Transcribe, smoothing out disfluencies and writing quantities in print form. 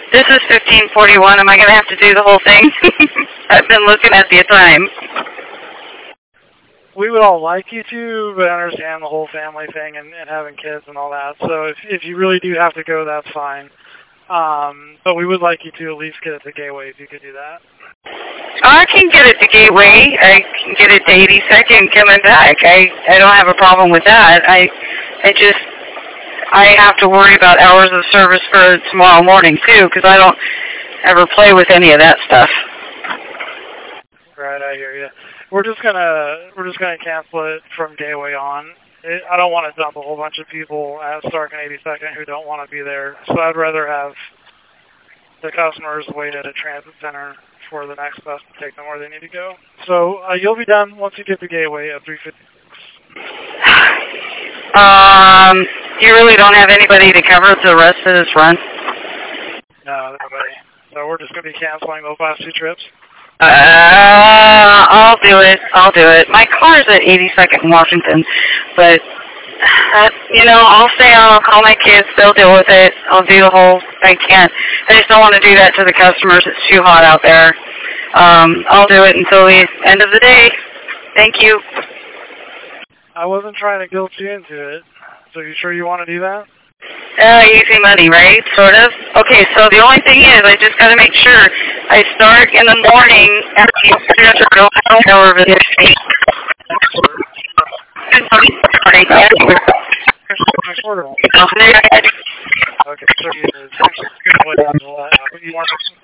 This is 15:41. Am I going to have to do the whole thing? I've been looking at the time. We would all like you to, but I understand the whole family thing and having kids and all that. So if you really do have to go, that's fine. But we would like you to at least get it to Gateway if you could do that. I can get it to Gateway. I can get it to 82nd coming back. I don't have a problem with that. I have to worry about hours of service for tomorrow morning too, because I don't ever play with any of that stuff. Right, I hear you. We're just gonna cancel it from Gateway on. I don't want to dump a whole bunch of people at Stark and 82nd who don't want to be there. So I'd rather have the customers wait at a transit center for the next bus to take them where they need to go. So you'll be done once you get to Gateway at 3:56. You really don't have anybody to cover the rest of this run? No, nobody. So we're just going to be canceling those last two trips. I'll do it. My car's at 82nd in Washington, but, I'll call my kids, they'll deal with it. I'll do the whole, I can't. I just don't want to do that to the customers. It's too hot out there. I'll do it until the end of the day. Thank you. I wasn't trying to guilt you into it. So you sure you want to do that? Easy money, right? Sort of. Okay, so the only thing is, I just got to make sure I start in the morning after you over the Okay, so you want